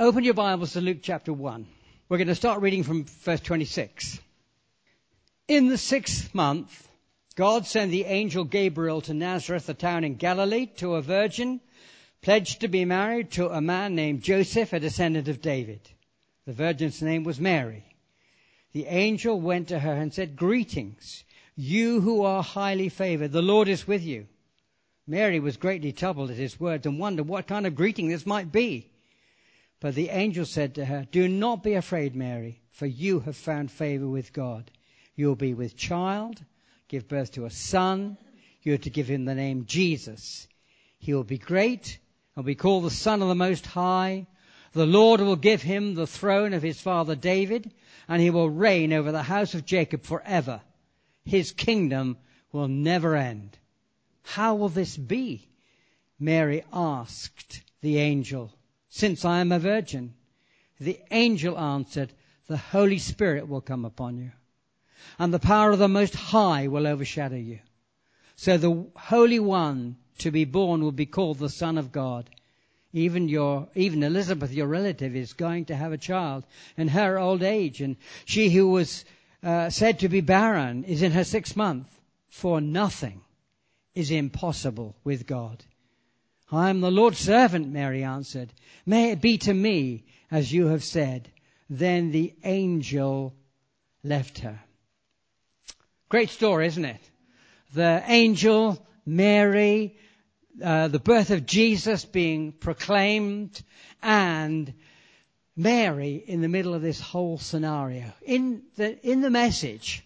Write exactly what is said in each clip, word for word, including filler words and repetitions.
Open your Bibles to Luke chapter one. We're going to start reading from verse twenty-six. In the sixth month, God sent the angel Gabriel to Nazareth, a town in Galilee, to a virgin pledged to be married to a man named Joseph, a descendant of David. The virgin's name was Mary. The angel went to her and said, "Greetings, you who are highly favored. The Lord is with you." Mary was greatly troubled at his words and wondered what kind of greeting this might be. But the angel said to her, "Do not be afraid, Mary, for you have found favor with God. You will be with child, give birth to a son. You are to give him the name Jesus. He will be great and will be called the Son of the Most High. The Lord will give him the throne of his father David, and he will reign over the house of Jacob forever. His kingdom will never end." "How will this be?" Mary asked the angel, "since I am a virgin?" The angel answered, "The Holy Spirit will come upon you, and the power of the Most High will overshadow you. So the Holy One to be born will be called the Son of God. Even your, even Elizabeth, your relative, is going to have a child in her old age, and she who was uh, said to be barren is in her sixth month. For nothing is impossible with God." "I am the Lord's servant," Mary answered. "May it be to me as you have said." Then the angel left her. Great story, isn't it? The angel, Mary, uh, the birth of Jesus being proclaimed, and Mary in the middle of this whole scenario. In the in the message,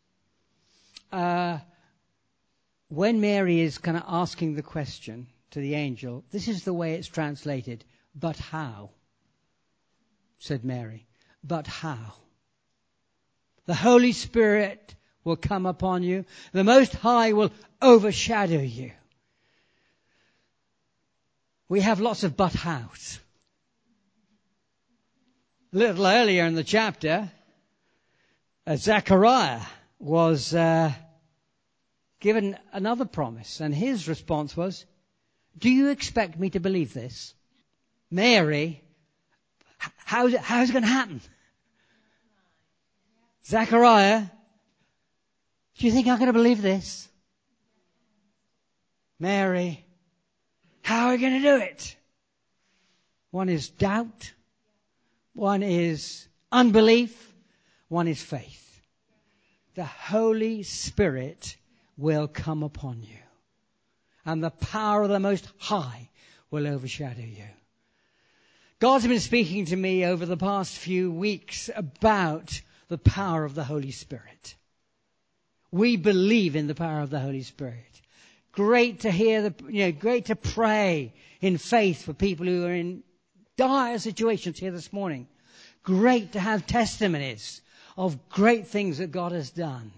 uh, when Mary is kind of asking the question to the angel, this is the way it's translated. "But how?" said Mary. "But how? The Holy Spirit will come upon you. The Most High will overshadow you." We have lots of but hows. A little earlier in the chapter, uh, Zechariah was uh, given another promise, and his response was, "Do you expect me to believe this?" Mary, how's it, how's it going to happen? Zechariah, do you think I'm going to believe this? Mary, how are we going to do it? One is doubt. One is unbelief. One is faith. The Holy Spirit will come upon you, and the power of the Most High will overshadow you. God's been speaking to me over the past few weeks about the power of the Holy Spirit. We believe in the power of the Holy Spirit. Great to hear the, you know, great to pray in faith for people who are in dire situations here this morning. Great to have testimonies of great things that God has done.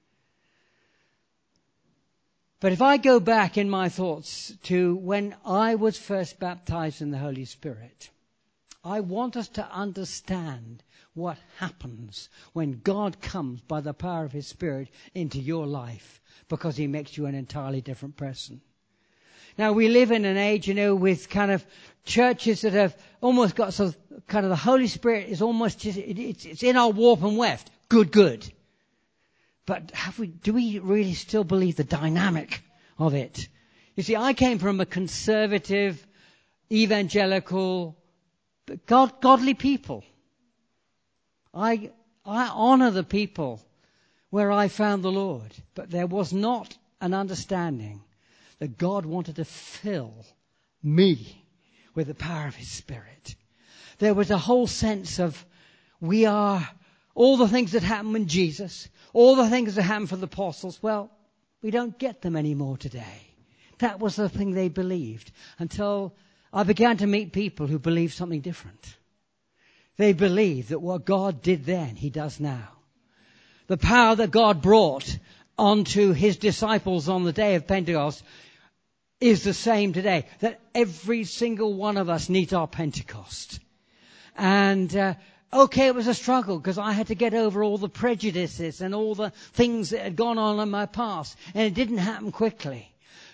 But if I go back in my thoughts to when I was first baptized in the Holy Spirit, I want us to understand what happens when God comes by the power of His Spirit into your life, because He makes you an entirely different person. Now, we live in an age, you know, with kind of churches that have almost got sort of kind of the Holy Spirit is almost, just, it, it's, it's in our warp and weft. Good, good. But have we, do we really still believe the dynamic of it? You see, I came from a conservative, evangelical, God, godly people. I, I honor the people where I found the Lord. But there was not an understanding that God wanted to fill me with the power of His Spirit. There was a whole sense of we are all the things that happened with Jesus, all the things that happened for the apostles. Well, we don't get them anymore today. That was the thing they believed until I began to meet people who believed something different. They believed that what God did then, He does now. The power that God brought onto His disciples on the day of Pentecost is the same today. That every single one of us needs our Pentecost. And uh, okay, it was a struggle because I had to get over all the prejudices and all the things that had gone on in my past. And it didn't happen quickly.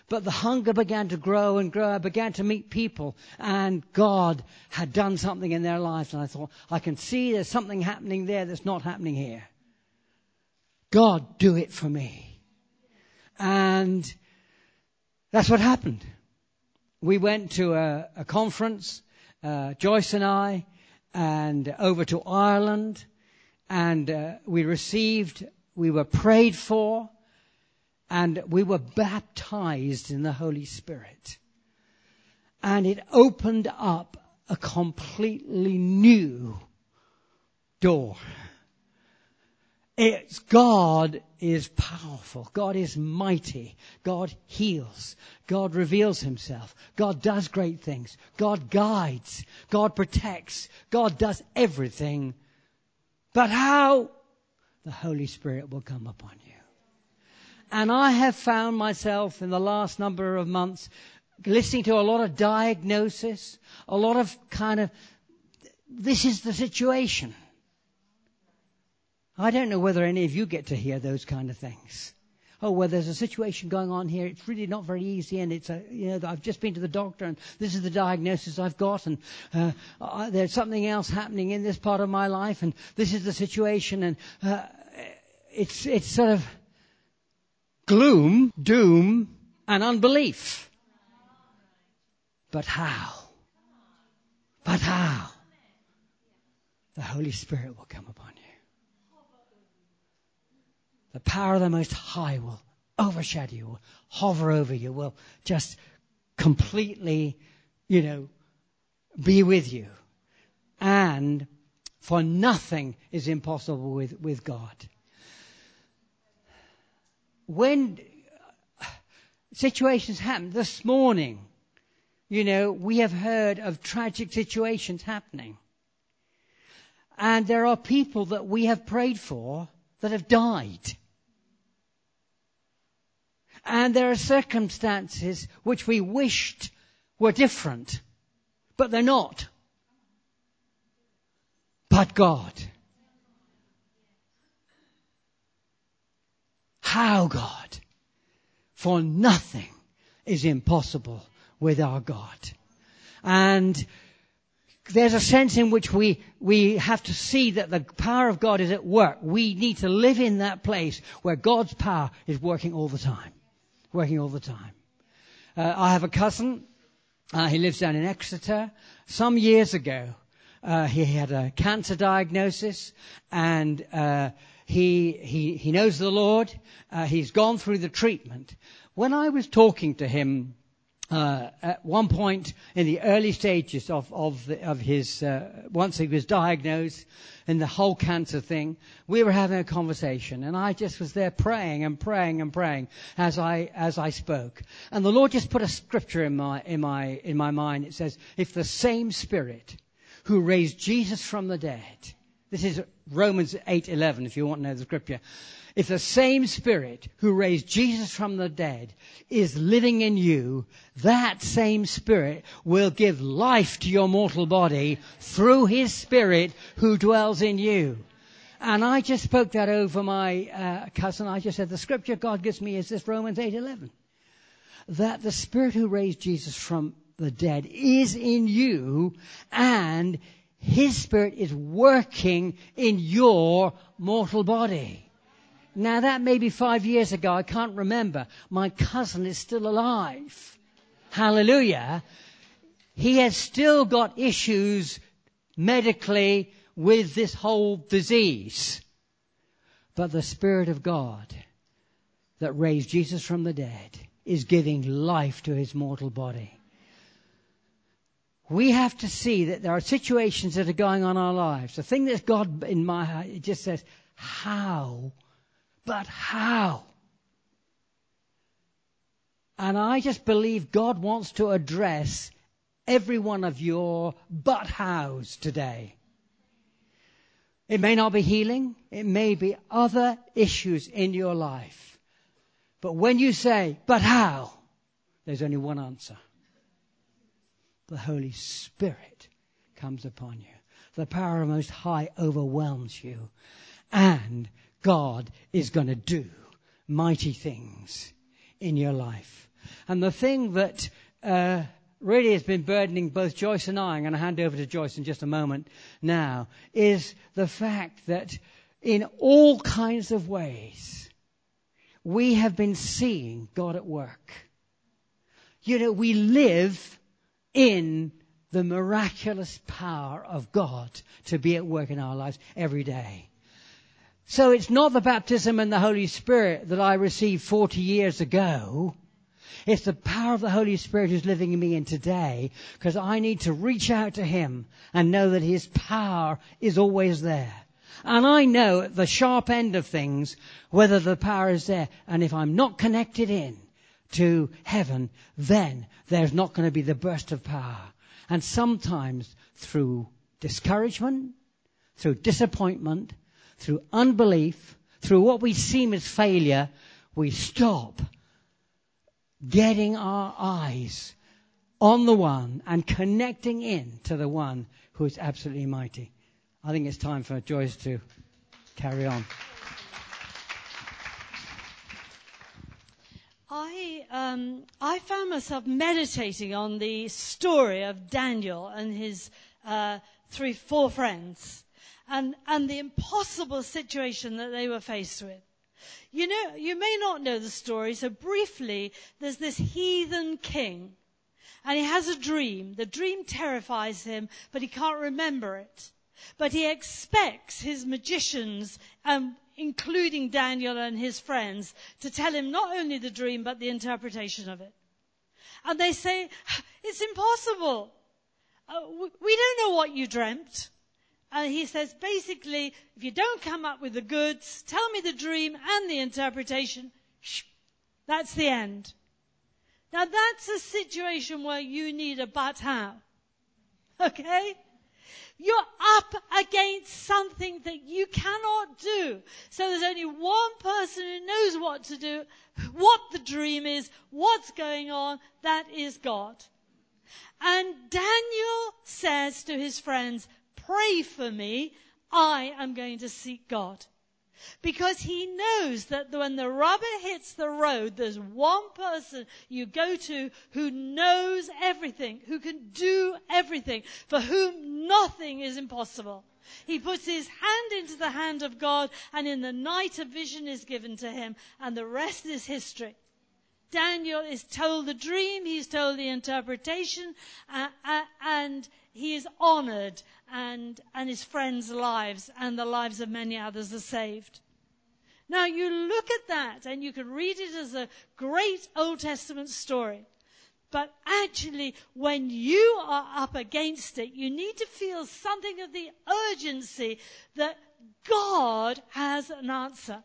But the hunger began to grow and grow. I began to meet people, and God had done something in their lives. And I thought, I can see there's something happening there that's not happening here. God, do it for me. And that's what happened. We went to a, a conference, uh, Joyce and I, and over to Ireland, and uh, we received, we were prayed for, and we were baptized in the Holy Spirit. And it opened up a completely new door. It's God is powerful. God is mighty. God heals. God reveals himself. God does great things. God guides. God protects. God does everything. But how? The Holy Spirit will come upon you. And I have found myself in the last number of months listening to a lot of diagnosis, a lot of kind of, this is the situation. I don't know whether any of you get to hear those kind of things. Oh, well, there's a situation going on here. It's really not very easy, and it's a, you know, I've just been to the doctor, and this is the diagnosis I've got, and uh, I, there's something else happening in this part of my life, and this is the situation, and uh, it's it's sort of gloom, doom, and unbelief. But how? But how? The Holy Spirit will come upon you. The power of the Most High will overshadow you, will hover over you, will just completely, you know, be with you. And for nothing is impossible with, with God. When situations happen, this morning, you know, we have heard of tragic situations happening. And there are people that we have prayed for that have died. And there are circumstances which we wished were different, but they're not. But God. How God? For nothing is impossible with our God. And there's a sense in which we, we have to see that the power of God is at work. We need to live in that place where God's power is working all the time. Working all the time. Uh, I have a cousin. Uh, he lives down in Exeter. Some years ago, uh, he had a cancer diagnosis, and uh, he he he knows the Lord. Uh, he's gone through the treatment. When I was talking to him uh, at one point in the early stages of of, the, of his uh, once he was diagnosed and the whole cancer thing, we were having a conversation, and I just was there praying and praying and praying as I as I spoke. And the Lord just put a scripture in my in my in my mind. It says, "If the same Spirit who raised Jesus from the dead," this is Romans eight eleven, if you want to know the scripture. If the same Spirit who raised Jesus from the dead is living in you, that same Spirit will give life to your mortal body through His Spirit who dwells in you. And I just spoke that over my uh, cousin. I just said, the scripture God gives me is this, Romans eight eleven. That the Spirit who raised Jesus from the dead is in you, and His Spirit is working in your mortal body. Now, that may be five years ago. I can't remember. My cousin is still alive. Hallelujah. He has still got issues medically with this whole disease. But the Spirit of God that raised Jesus from the dead is giving life to his mortal body. We have to see that there are situations that are going on in our lives. The thing that's God in my heart, it just says, how? But how? And I just believe God wants to address every one of your but hows today. It may not be healing. It may be other issues in your life. But when you say, but how? There's only one answer. The Holy Spirit comes upon you. The power of the Most High overwhelms you. And God is going to do mighty things in your life. And the thing that uh, really has been burdening both Joyce and I, I'm going to hand over to Joyce in just a moment now, is the fact that in all kinds of ways, we have been seeing God at work. You know, we live in the miraculous power of God to be at work in our lives every day. So it's not the baptism in the Holy Spirit that I received forty years ago. It's the power of the Holy Spirit who's living in me in today, because I need to reach out to Him and know that His power is always there. And I know at the sharp end of things whether the power is there. And if I'm not connected in to heaven, then there's not going to be the burst of power. And sometimes through discouragement, through disappointment, through unbelief, through what we seem as failure, we stop getting our eyes on the one and connecting in to the one who is absolutely mighty. I think it's time for Joyce to carry on. I um, I found myself meditating on the story of Daniel and his uh, three, four friends, and and the impossible situation that they were faced with. You know, you may not know the story, so briefly, there's this heathen king, and he has a dream. The dream terrifies him, but he can't remember it. But he expects his magicians, um, including Daniel and his friends, to tell him not only the dream, but the interpretation of it. And they say, it's impossible. Uh, we don't know what you dreamt. And he says, basically, if you don't come up with the goods, tell me the dream and the interpretation, shh, that's the end. Now that's a situation where you need a but how. Okay? You're up against something that you cannot do. So there's only one person who knows what to do, what the dream is, what's going on. That is God. And Daniel says to his friends, pray for me. I am going to seek God. Because he knows that when the rubber hits the road, there's one person you go to who knows everything, who can do everything, for whom nothing is impossible. He puts his hand into the hand of God, and in the night a vision is given to him, and the rest is history. Daniel is told the dream, he's told the interpretation, uh, uh, and he is honored, and, and his friends' lives and the lives of many others are saved. Now you look at that and you can read it as a great Old Testament story. But actually, when you are up against it, you need to feel something of the urgency that God has an answer.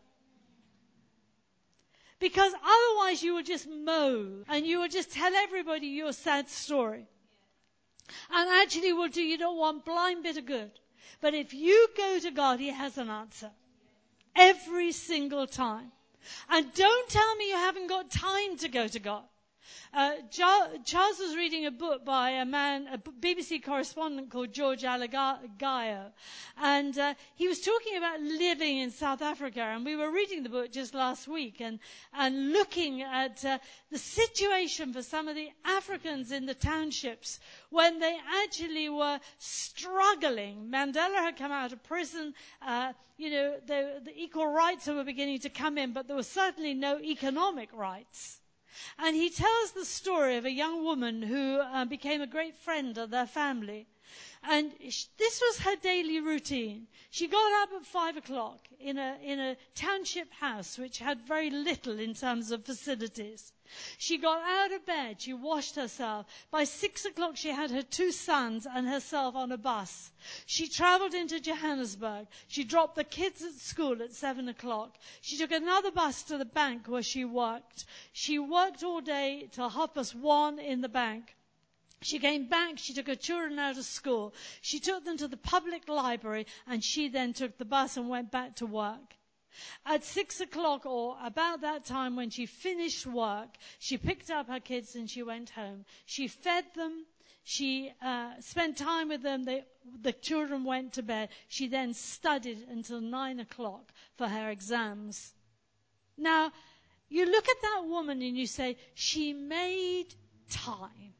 Because otherwise you will just moan and you will just tell everybody your sad story. And actually will do you not one blind bit of good. But if you go to God, He has an answer. Every single time. And don't tell me you haven't got time to go to God. Uh, Charles was reading a book by a man, a B B C correspondent called George Alagayo, and uh, he was talking about living in South Africa, and we were reading the book just last week and, and looking at uh, the situation for some of the Africans in the townships when they actually were struggling. Mandela had come out of prison, uh, you know, the, the equal rights were beginning to come in, but there was certainly no economic rights. And he tells the story of a young woman who uh, became a great friend of their family. And sh- this was her daily routine. She got up at five o'clock in a, in a township house which had very little in terms of facilities. She got out of bed, she washed herself. By six o'clock she had her two sons and herself on a bus. She travelled into Johannesburg. She dropped the kids at school at seven o'clock. She took another bus to the bank where she worked. She worked all day till half past one in the bank. She came back, she took her children out of school. She took them to the public library, and she then took the bus and went back to work. At six o'clock, or about that time when she finished work, she picked up her kids and she went home. She fed them. She uh, spent time with them. They, the children went to bed. She then studied until nine o'clock for her exams. Now, you look at that woman and you say, she made time.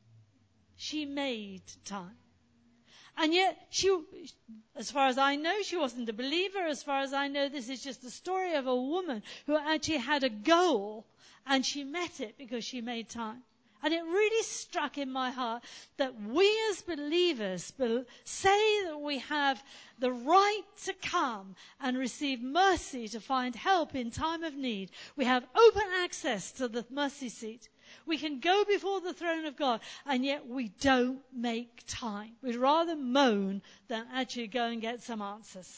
She made time. And yet, she, as far as I know, she wasn't a believer. As far as I know, this is just the story of a woman who actually had a goal, and she met it because she made time. And it really struck in my heart that we as believers say that we have the right to come and receive mercy to find help in time of need. We have open access to the mercy seat. We can go before the throne of God, and yet we don't make time. We'd rather moan than actually go and get some answers.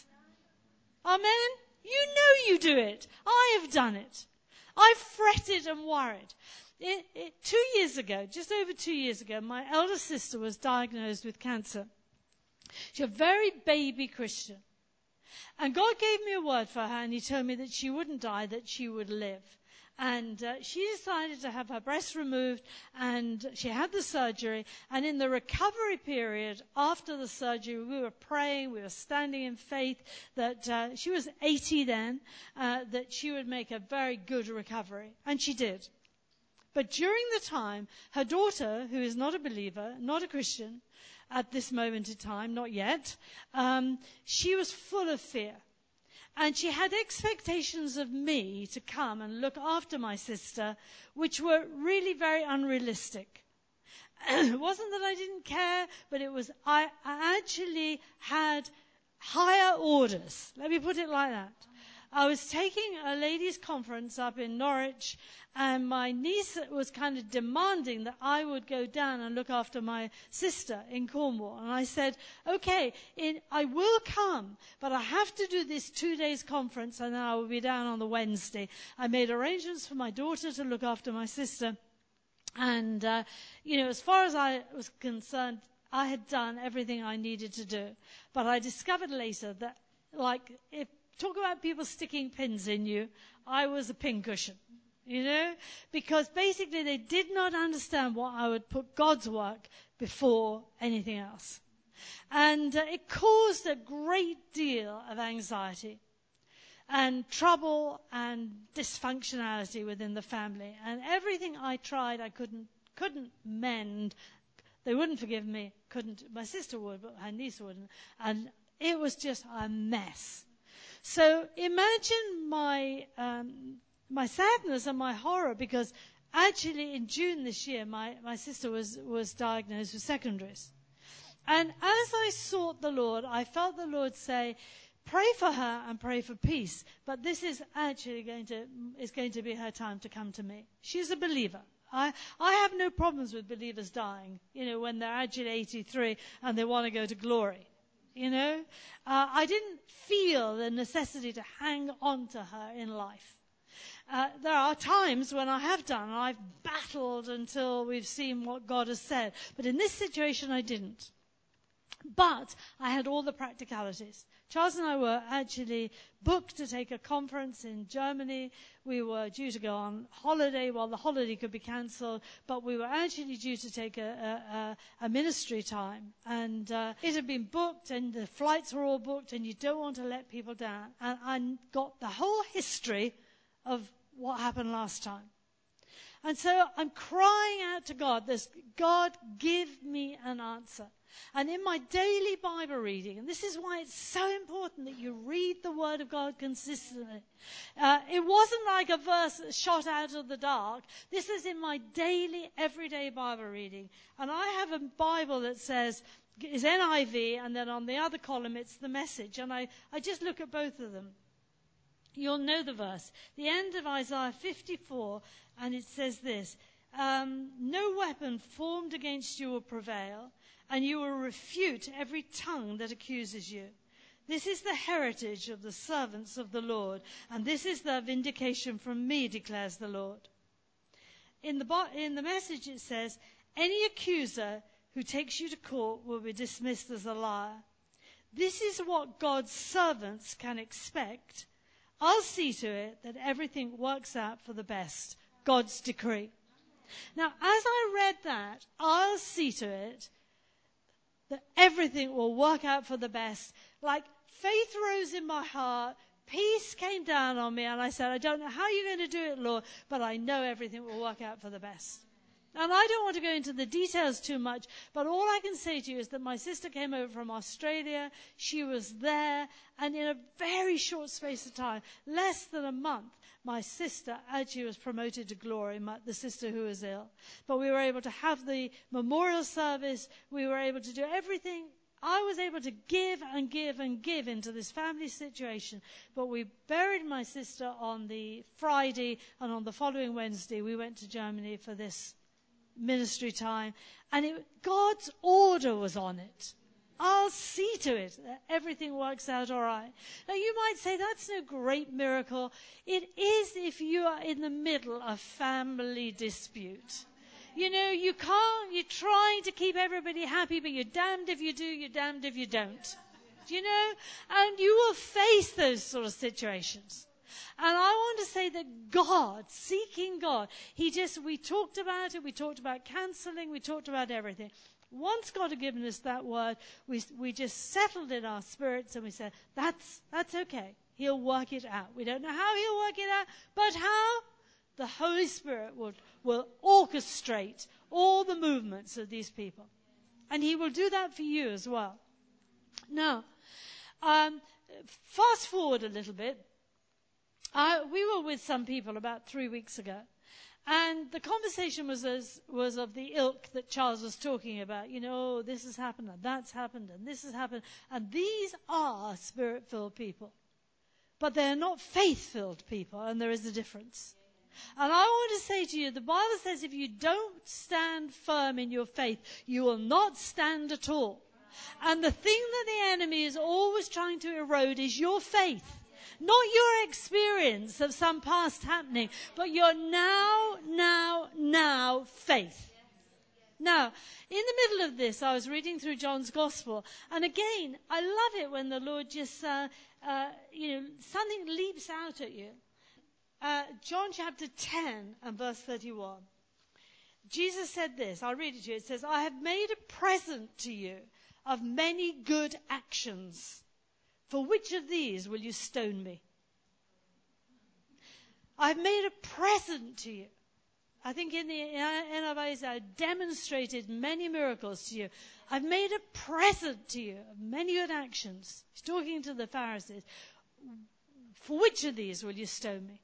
Amen? You know you do it. I have done it. I've fretted and worried. It, it, two years ago, just over two years ago, my elder sister was diagnosed with cancer. She's a very baby Christian. And God gave me a word for her, and he told me that she wouldn't die, that she would live. And uh, she decided to have her breast removed, and she had the surgery. And in the recovery period after the surgery, we were praying, we were standing in faith that uh, she was eighty then, uh, that she would make a very good recovery. And she did. But during the time, her daughter, who is not a believer, not a Christian at this moment in time, not yet, um, she was full of fear. And she had expectations of me to come and look after my sister, which were really very unrealistic. It wasn't that I didn't care, but it was I, I actually had higher orders. Let me put it like that. I was taking a ladies' conference up in Norwich, and my niece was kind of demanding that I would go down and look after my sister in Cornwall. And I said, okay, in, I will come, but I have to do this two days conference, and then I will be down on the Wednesday. I made arrangements for my daughter to look after my sister. And, uh, you know, as far as I was concerned, I had done everything I needed to do. But I discovered later that, like, if talk about people sticking pins in you, I was a pincushion, you know, because basically they did not understand why I would put God's work before anything else. And uh, it caused a great deal of anxiety and trouble and dysfunctionality within the family. And everything I tried, I couldn't couldn't mend. They wouldn't forgive me. Couldn't. My sister would, but her niece wouldn't. And it was just a mess. So imagine my um, my sadness and my horror, because actually in June this year, my, my sister was, was diagnosed with secondaries. And as I sought the Lord, I felt the Lord say, pray for her and pray for peace. But this is actually going to is going to be her time to come to me. She's a believer. I, I have no problems with believers dying, you know, when they're actually eighty-three and they want to go to glory. You know, uh, I didn't feel the necessity to hang on to her in life. Uh, there are times when I have done, and I've battled until we've seen what God has said. But in this situation, I didn't. But I had all the practicalities. Charles and I were actually booked to take a conference in Germany. We were due to go on holiday. Well, the holiday could be cancelled, but we were actually due to take a, a, a ministry time. And uh, it had been booked, and the flights were all booked, and you don't want to let people down. And I got the whole history of what happened last time. And so I'm crying out to God, this, God, give me an answer. And in my daily Bible reading, and this is why it's so important that you read the Word of God consistently. Uh, it wasn't like a verse shot out of the dark. This is in my daily, everyday Bible reading. And I have a Bible that says, is N I V, and then on the other column it's the Message. And I, I just look at both of them. You'll know the verse. The end of Isaiah fifty-four, and it says this, um, no weapon formed against you will prevail, and you will refute every tongue that accuses you. This is the heritage of the servants of the Lord, and this is the vindication from me, declares the Lord. In the, in the Message it says, any accuser who takes you to court will be dismissed as a liar. This is what God's servants can expect. I'll see to it that everything works out for the best. God's decree. Now, as I read that, I'll see to it that everything will work out for the best. Like, faith rose in my heart, peace came down on me, and I said, I don't know how you're going to do it, Lord, but I know everything will work out for the best. And I don't want to go into the details too much, but all I can say to you is that my sister came over from Australia. She was there, and in a very short space of time, less than a month, my sister actually was promoted to glory, my, the sister who was ill. But we were able to have the memorial service. We were able to do everything. I was able to give and give and give into this family situation. But we buried my sister on the Friday, and on the following Wednesday, we went to Germany for this ministry time, and it, God's order was on it. I'll see to it that everything works out all right. Now you might say that's no great miracle. It is if you are in the middle of family dispute. You know, you can't, you're trying to keep everybody happy, but you're damned if you do, you're damned if you don't. Do you know? And you will face those sort of situations. And I want to say that God, seeking God, He just, we talked about it, we talked about counseling, we talked about everything. Once God had given us that word, we we just settled in our spirits and we said, that's that's okay. He'll work it out. We don't know how He'll work it out, but how? The Holy Spirit will, will orchestrate all the movements of these people. And He will do that for you as well. Now, um, fast forward a little bit. Uh, we were with some people about three weeks ago, and the conversation was as, was of the ilk that Charles was talking about. You know, oh, this has happened, and that's happened, and this has happened. And these are Spirit-filled people. But they're not faith-filled people, and there is a difference. And I want to say to you, the Bible says if you don't stand firm in your faith, you will not stand at all. And the thing that the enemy is always trying to erode is your faith. Not your experience of some past happening, but your now, now, now faith. Now, in the middle of this, I was reading through John's Gospel, and again, I love it when the Lord just, uh, uh, you know, something leaps out at you. Uh, John chapter ten and verse thirty-one. Jesus said this, I'll read it to you. It says, I have made a present to you of many good actions. For which of these will you stone me? I've made a present to you. I think in the N I V I demonstrated many miracles to you. I've made a present to you of many good actions. He's talking to the Pharisees. For which of these will you stone me?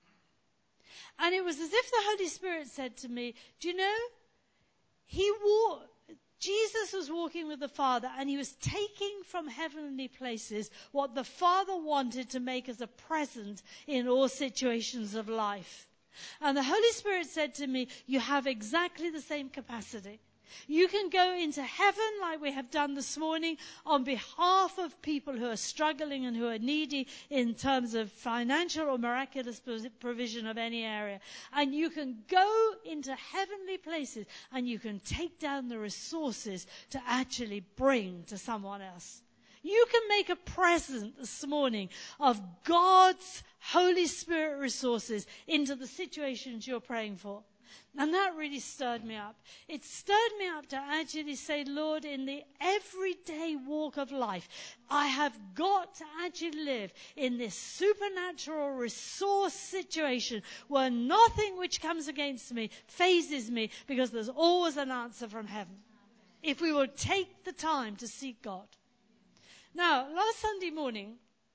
And it was as if the Holy Spirit said to me, do you know, he walked, Jesus was walking with the Father, and He was taking from heavenly places what the Father wanted to make as a present in all situations of life. And the Holy Spirit said to me, you have exactly the same capacity. You can go into heaven like we have done this morning on behalf of people who are struggling and who are needy in terms of financial or miraculous provision of any area. And you can go into heavenly places and you can take down the resources to actually bring to someone else. You can make a present this morning of God's Holy Spirit resources into the situations you're praying for. And that really stirred me up. It stirred me up to actually say, Lord, in the everyday walk of life, I have got to actually live in this supernatural resource situation where nothing which comes against me phases me, because there's always an answer from heaven. If we will take the time to seek God. Now, last Sunday morning,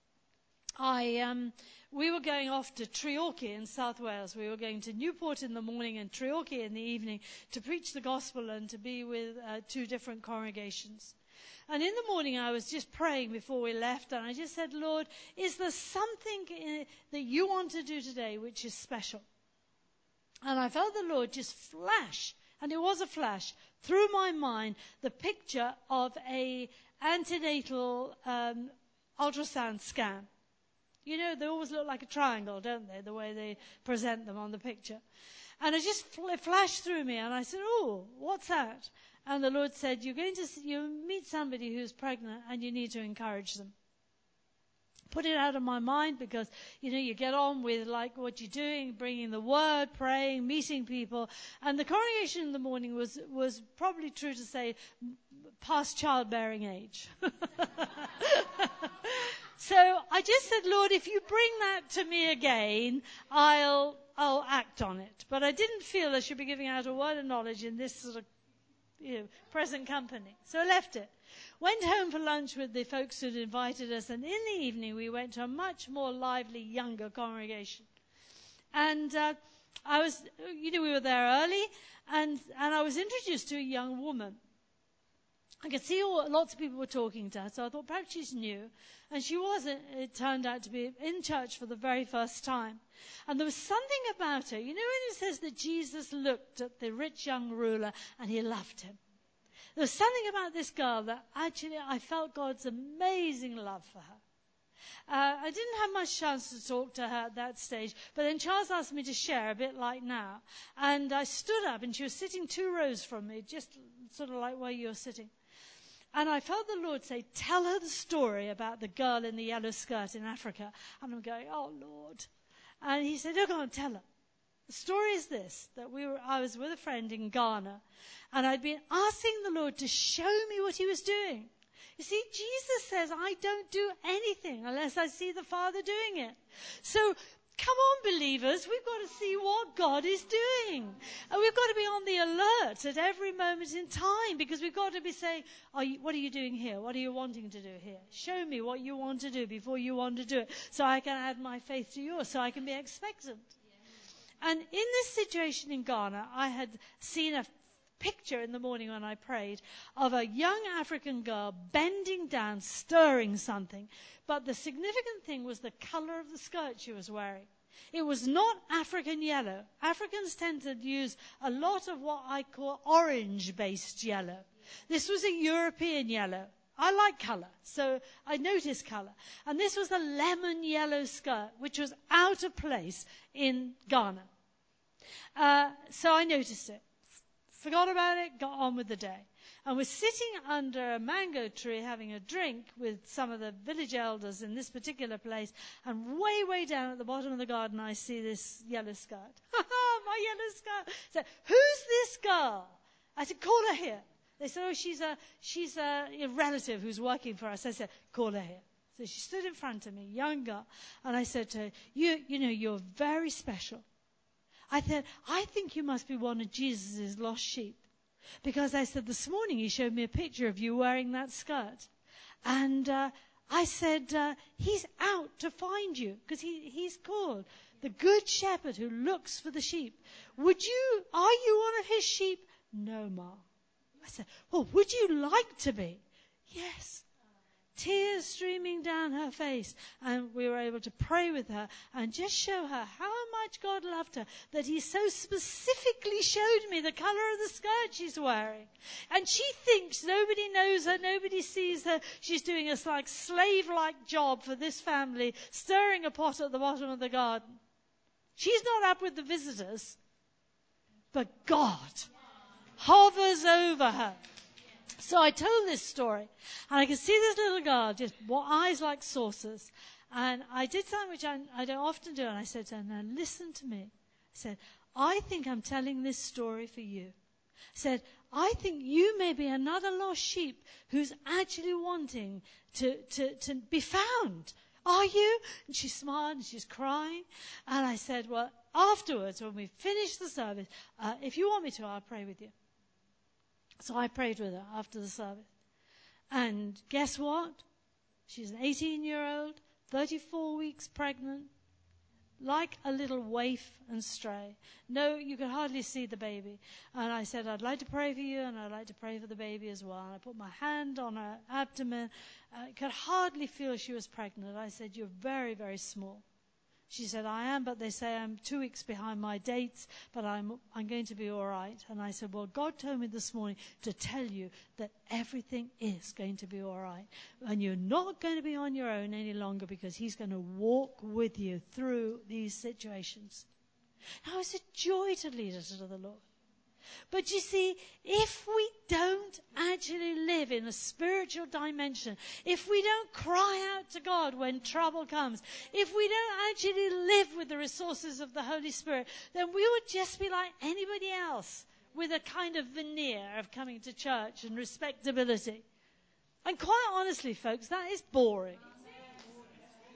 I um, we were going off to Treorchy in South Wales. We were going to Newport in the morning and Treorchy in the evening to preach the gospel and to be with uh, two different congregations. And in the morning I was just praying before we left, and I just said, Lord, is there something in, that you want to do today which is special? And I felt the Lord just flash, and it was a flash, through my mind, the picture of a antenatal um, ultrasound scan. You know, they always look like a triangle, don't they, the way they present them on the picture. And it just fl- flashed through me, and I said, oh, what's that? And the Lord said, you're going to you meet somebody who's pregnant, and you need to encourage them. Put it out of my mind, because, you know, you get on with, like, what you're doing, bringing the word, praying, meeting people. And the congregation in the morning was, was probably true to say past childbearing age. So I just said, Lord, if you bring that to me again, I'll I'll act on it. But I didn't feel I should be giving out a word of knowledge in this sort of, you know, present company. So I left it. Went home for lunch with the folks who'd invited us, and in the evening we went to a much more lively, younger congregation. And uh, I was, you know, we were there early, and, and I was introduced to a young woman. I could see all, lots of people were talking to her, so I thought perhaps she's new. And she was, it, it turned out to be in church for the very first time. And there was something about her. You know when it says that Jesus looked at the rich young ruler and he loved him? There was something about this girl that actually I felt God's amazing love for her. Uh, I didn't have much chance to talk to her at that stage, but then Charles asked me to share a bit like now. And I stood up, and she was sitting two rows from me, just sort of like where you're sitting. And I felt the Lord say, tell her the story about the girl in the yellow skirt in Africa. And I'm going, oh, Lord. And he said, oh, go on, tell her. The story is this, that we were, I was with a friend in Ghana, and I'd been asking the Lord to show me what he was doing. You see, Jesus says, I don't do anything unless I see the Father doing it. So, come on, believers, we've got to see what God is doing. And we've got to be on the alert at every moment in time, because we've got to be saying, are you, what are you doing here? What are you wanting to do here? Show me what you want to do before you want to do it, so I can add my faith to yours, so I can be expectant. And in this situation in Ghana, I had seen a picture in the morning when I prayed of a young African girl bending down, stirring something. But the significant thing was the color of the skirt she was wearing. It was not African yellow. Africans tend to use a lot of what I call orange-based yellow. This was a European yellow. I like color, so I noticed color. And this was a lemon yellow skirt, which was out of place in Ghana. Uh, so I noticed it. Forgot about it, got on with the day. And we're sitting under a mango tree having a drink with some of the village elders in this particular place. And way, way down at the bottom of the garden, I see this yellow skirt. Ha ha, my yellow skirt. I said, who's this girl? I said, call her here. They said, oh, she's a, she's a, a relative who's working for us. I said, call her here. So she stood in front of me, young girl. And I said to her, you, you know, you're very special. I said, I think you must be one of Jesus' lost sheep. Because I said, this morning he showed me a picture of you wearing that skirt. And uh, I said, uh, he's out to find you. Because he, he's called the good shepherd who looks for the sheep. Would you, are you one of his sheep? No, Ma. I said, well, would you like to be? Yes. Tears streaming down her face, and we were able to pray with her and just show her how much God loved her, that he so specifically showed me the color of the skirt she's wearing. And she thinks nobody knows her, nobody sees her. She's doing a like slave-like job for this family, stirring a pot at the bottom of the garden. She's not up with the visitors, but God hovers over her. So I told this story, and I could see this little girl, just eyes like saucers. And I did something which I, I don't often do, and I said to her, now listen to me. I said, I think I'm telling this story for you. I said, I think you may be another lost sheep who's actually wanting to, to, to be found. Are you? And she smiled, and she's crying. And I said, well, afterwards, when we finish the service, uh, if you want me to, I'll pray with you. So I prayed with her after the service. And guess what? She's an eighteen-year-old, thirty-four weeks pregnant, like a little waif and stray. No, you could hardly see the baby. And I said, I'd like to pray for you, and I'd like to pray for the baby as well. And I put my hand on her abdomen. I could hardly feel she was pregnant. I said, you're very, very small. She said, I am, but they say I'm two weeks behind my dates, but I'm I'm going to be all right. And I said, well, God told me this morning to tell you that everything is going to be all right. And you're not going to be on your own any longer, because he's going to walk with you through these situations. Now, it's a joy to lead us to the Lord. But you see, if we don't actually live in a spiritual dimension, if we don't cry out to God when trouble comes, if we don't actually live with the resources of the Holy Spirit, then we would just be like anybody else with a kind of veneer of coming to church and respectability. And quite honestly, folks, that is boring.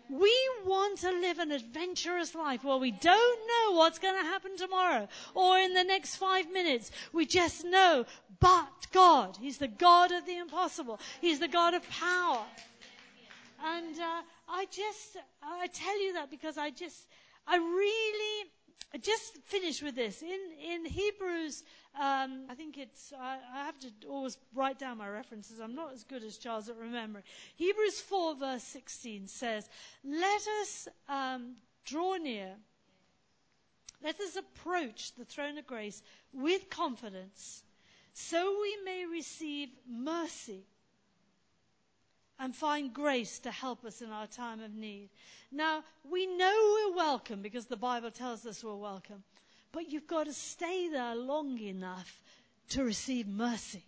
We want to live an adventurous life where we don't know what's going to happen tomorrow or in the next five minutes. We just know, but God, He's the God of the impossible. He's the God of power. And uh, I just, I tell you that because I just, I really, I just finished with this. In, in Hebrews, um, I think it's, I, I have to always write down my references. I'm not as good as Charles at remembering. Hebrews four verse sixteen says, let us um, draw near, let us approach the throne of grace with confidence, so we may receive mercy and find grace to help us in our time of need. Now, we know we're welcome because the Bible tells us we're welcome. But you've got to stay there long enough to receive mercy.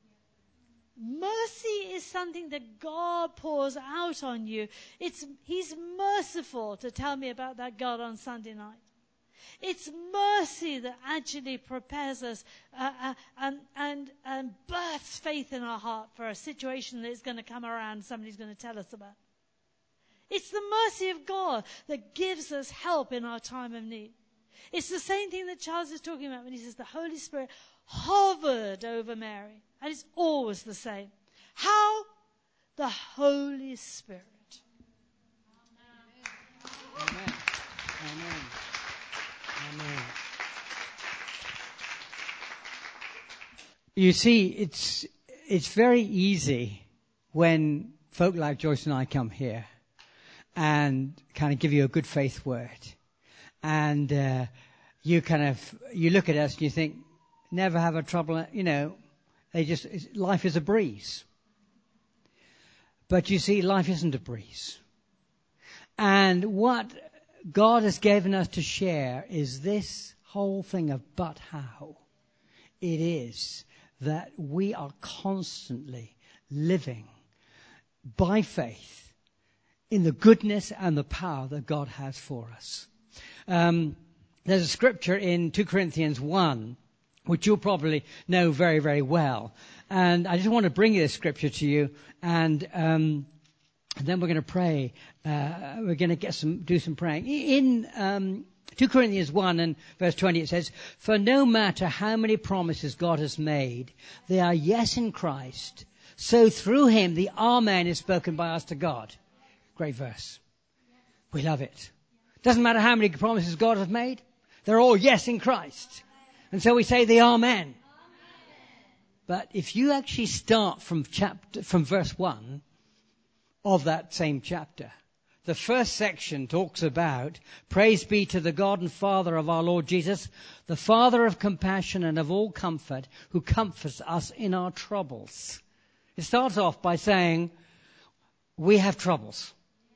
Mercy is something that God pours out on you. It's, He's merciful, to tell me about that God on Sunday night. It's mercy that actually prepares us uh, uh, and, and, and births faith in our heart for a situation that is going to come around, somebody's going to tell us about. It's the mercy of God that gives us help in our time of need. It's the same thing that Charles is talking about when he says the Holy Spirit hovered over Mary. And it's always the same. How? The Holy Spirit. Amen. Amen. Amen. You see, it's it's very easy when folk like Joyce and I come here and kind of give you a good faith word. And uh, you kind of, you look at us and you think, never have a trouble, you know, they just, life is a breeze. But you see, life isn't a breeze. And what God has given us to share is this whole thing of but how. It is that we are constantly living by faith in the goodness and the power that God has for us. Um, there's a scripture in Second Corinthians one, which you'll probably know very, very well. And I just want to bring this scripture to you, and, um, and then we're going to pray. Uh, we're going to get some, do some praying. In um, Second Corinthians one and verse twenty, it says, "For no matter how many promises God has made, they are yes in Christ. So through Him, the Amen is spoken by us to God." Great verse. We love it. Doesn't matter how many promises God has made. They're all yes in Christ. And so we say the Amen. Amen. But if you actually start from chapter, from verse one of that same chapter, the first section talks about, "Praise be to the God and Father of our Lord Jesus, the Father of compassion and of all comfort, who comforts us in our troubles." It starts off by saying, we have troubles.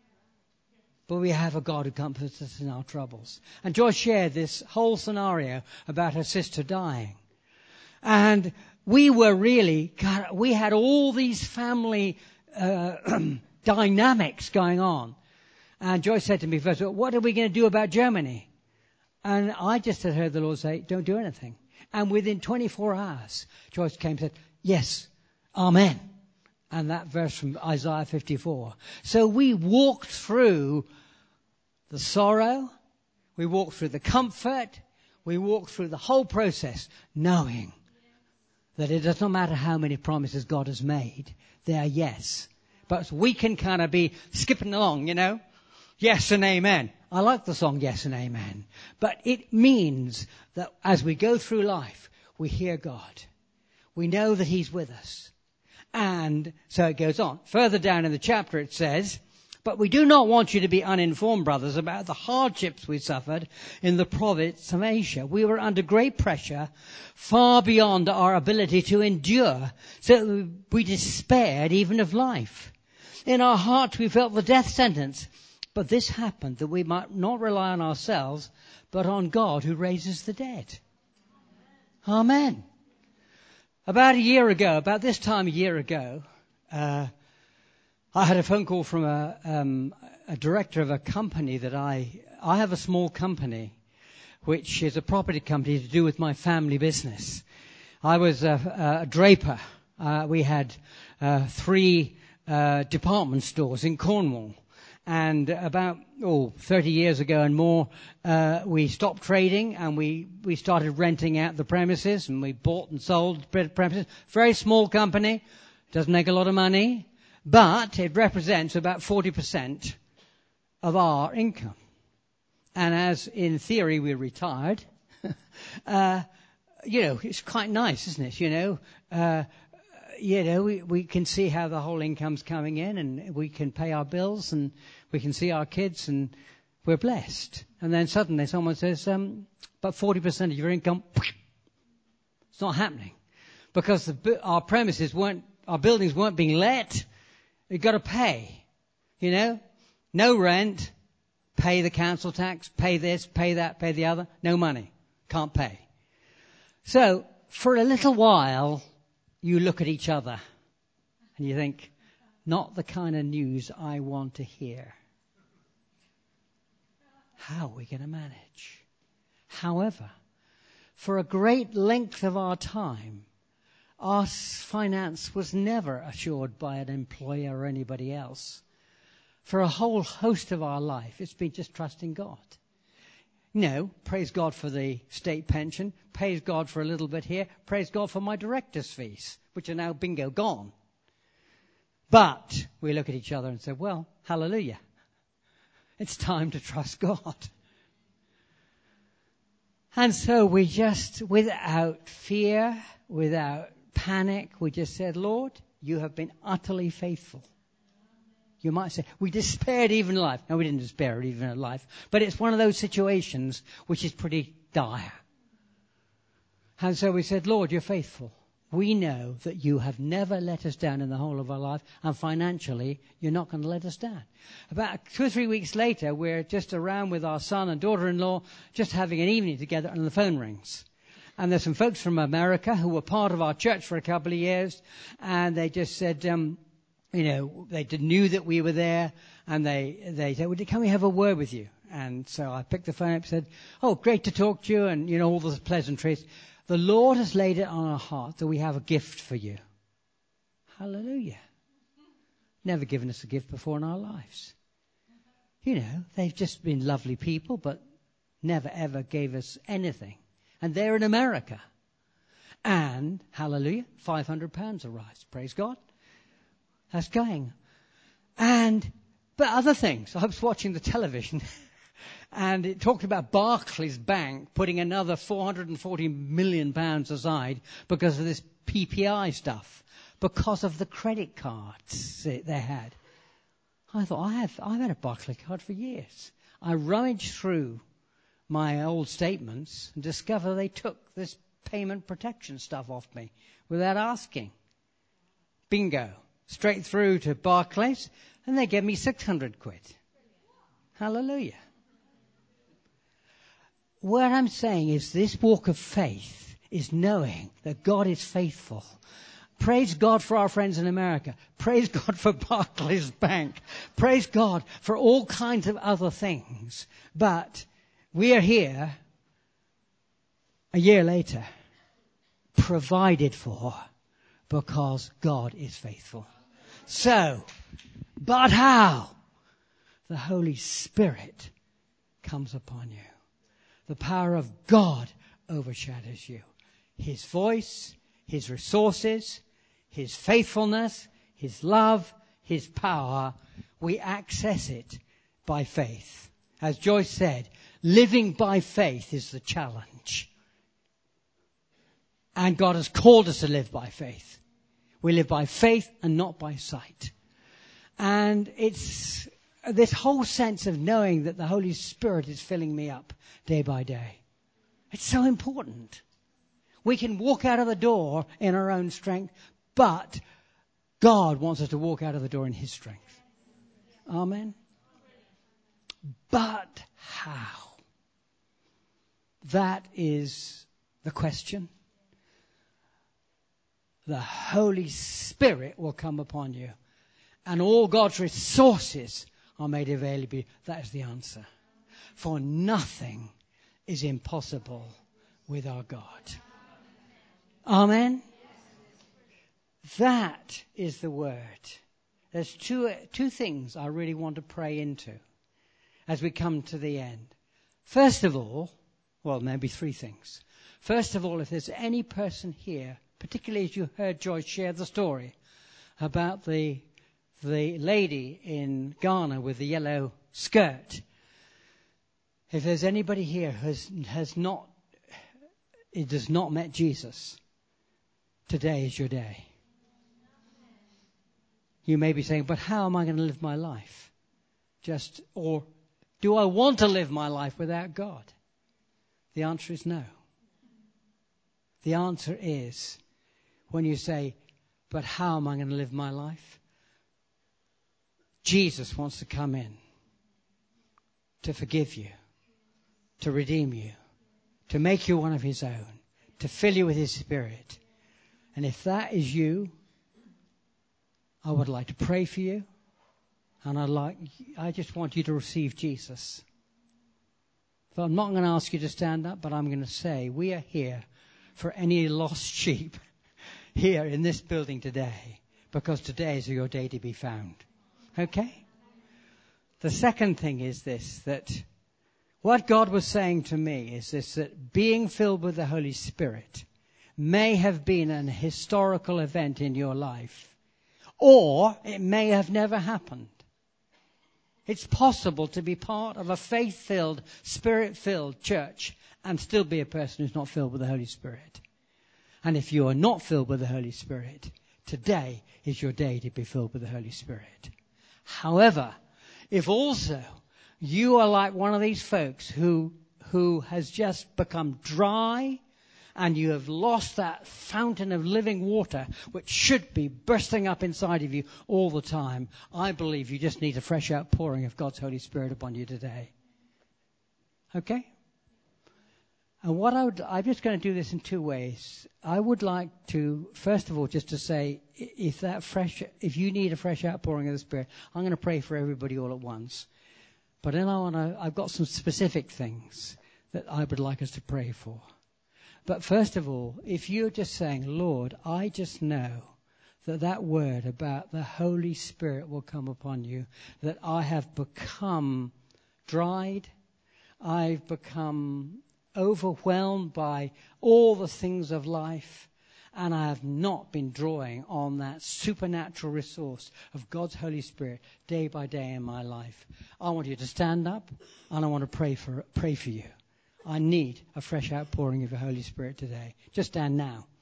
But we have a God who comforts us in our troubles. And Joyce shared this whole scenario about her sister dying. And we were really, God, we had all these family uh, dynamics going on. And Joyce said to me first, what are we going to do about Germany? And I just had heard the Lord say, don't do anything. And within twenty-four hours, Joyce came and said, yes, Amen. And that verse from Isaiah fifty-four. So we walked through the sorrow, we walked through the comfort, we walked through the whole process, knowing that it does not matter how many promises God has made, they are yes. But we can kind of be skipping along, you know, yes and amen. I like the song Yes and Amen. But it means that as we go through life, we hear God. We know that He's with us. And so it goes on. Further down in the chapter it says, "But we do not want you to be uninformed, brothers, about the hardships we suffered in the province of Asia. We were under great pressure, far beyond our ability to endure, so we despaired even of life. In our hearts we felt the death sentence. But this happened that we might not rely on ourselves, but on God who raises the dead." Amen. About a year ago, about this time a year ago, uh, I had a phone call from a, um, a director of a company that I, I have a small company, which is a property company to do with my family business. I was a, a draper. Uh, we had uh, three uh, department stores in Cornwall. And about, oh, thirty years ago and more, uh, we stopped trading and we, we started renting out the premises, and we bought and sold premises. Very small company, doesn't make a lot of money, but it represents about forty percent of our income. And as in theory we're retired, uh, you know, it's quite nice, isn't it? You know, uh, you know, we, we can see how the whole income's coming in, and we can pay our bills, and we can see our kids, and we're blessed. And then suddenly someone says, um, but forty percent of your income, it's not happening. Because the, our premises weren't, our buildings weren't being let. You've got to pay, you know, no rent, pay the council tax, pay this, pay that, pay the other, no money, can't pay. So for a little while, you look at each other and you think, not the kind of news I want to hear. How are we going to manage? However, for a great length of our time, our finance was never assured by an employer or anybody else. For a whole host of our life, it's been just trusting God. No, praise God for the state pension, praise God for a little bit here, praise God for my director's fees, which are now bingo gone. But we look at each other and say, well, hallelujah. It's time to trust God. And so we just, without fear, without panic, we just said, Lord, you have been utterly faithful. You might say, we despaired even in life. No, we didn't despair even in life. But it's one of those situations which is pretty dire. And so we said, Lord, you're faithful. We know that you have never let us down in the whole of our life. And financially, you're not going to let us down. About two or three weeks later, we're just around with our son and daughter-in-law, just having an evening together, and the phone rings. And there's some folks from America who were part of our church for a couple of years. And they just said, um, you know, they knew that we were there, and they, they said, well, can we have a word with you? And so I picked the phone up and said, oh, great to talk to you, and, you know, all those pleasantries. The Lord has laid it on our heart that we have a gift for you. Hallelujah. Never given us a gift before in our lives. You know, they've just been lovely people, but never ever gave us anything. And they're in America. And, hallelujah, five hundred pounds arrives. Praise God. That's going. And, but other things. I was watching the television and it talked about Barclays Bank putting another four hundred forty million pounds aside because of this P P I stuff, because of the credit cards they had. I thought, I have, I've had a Barclays card for years. I rummaged through my old statements and discovered they took this payment protection stuff off me without asking. Bingo. Straight through to Barclays, and they gave me six hundred quid. Hallelujah. What I'm saying is this walk of faith is knowing that God is faithful. Praise God for our friends in America. Praise God for Barclays Bank. Praise God for all kinds of other things. But we are here a year later, provided for, because God is faithful. So, but how? The Holy Spirit comes upon you. The power of God overshadows you. His voice, His resources, His faithfulness, His love, His power, we access it by faith. As Joyce said, living by faith is the challenge. And God has called us to live by faith. We live by faith and not by sight. And it's this whole sense of knowing that the Holy Spirit is filling me up day by day. It's so important. We can walk out of the door in our own strength, but God wants us to walk out of the door in His strength. Amen. But how? That is the question. The Holy Spirit will come upon you, and all God's resources are made available. That is the answer. For nothing is impossible with our God. Amen? That is the word. there's two, two things I really want to pray into as we come to the end. First of all, well, maybe three things. First of all, if there's any person here, particularly as you heard Joyce share the story about the the lady in Ghana with the yellow skirt, if there's anybody here who has, has not, it does not met Jesus, today is your day. You may be saying, but how am I going to live my life? Just, or do I want to live my life without God? The answer is no. The answer is, when you say, but how am I going to live my life? Jesus wants to come in to forgive you, to redeem you, to make you one of his own, to fill you with his Spirit. And if that is you, I would like to pray for you. And I'd like, I just want you to receive Jesus. So I'm not going to ask you to stand up, but I'm going to say we are here for any lost sheep here in this building today, because today is your day to be found. Okay? The second thing is this, that what God was saying to me is this, that being filled with the Holy Spirit may have been an historical event in your life, or it may have never happened. It's possible to be part of a faith-filled, Spirit-filled church and still be a person who's not filled with the Holy Spirit. And if you are not filled with the Holy Spirit, today is your day to be filled with the Holy Spirit. However, if also you are like one of these folks who who has just become dry, and you have lost that fountain of living water which should be bursting up inside of you all the time, I believe you just need a fresh outpouring of God's Holy Spirit upon you today. Okay? And what I would, I'm just going to do this in two ways. I would like to, first of all, just to say, if that fresh, if you need a fresh outpouring of the Spirit, I'm going to pray for everybody all at once. But then I want to, I've got some specific things that I would like us to pray for. But first of all, if you're just saying, Lord, I just know that that word about the Holy Spirit will come upon you, that I have become dried, I've become overwhelmed by all the things of life, and I have not been drawing on that supernatural resource of God's Holy Spirit day by day in my life. I want you to stand up, and I want to pray for pray for you. I need a fresh outpouring of the Holy Spirit today. Just stand now.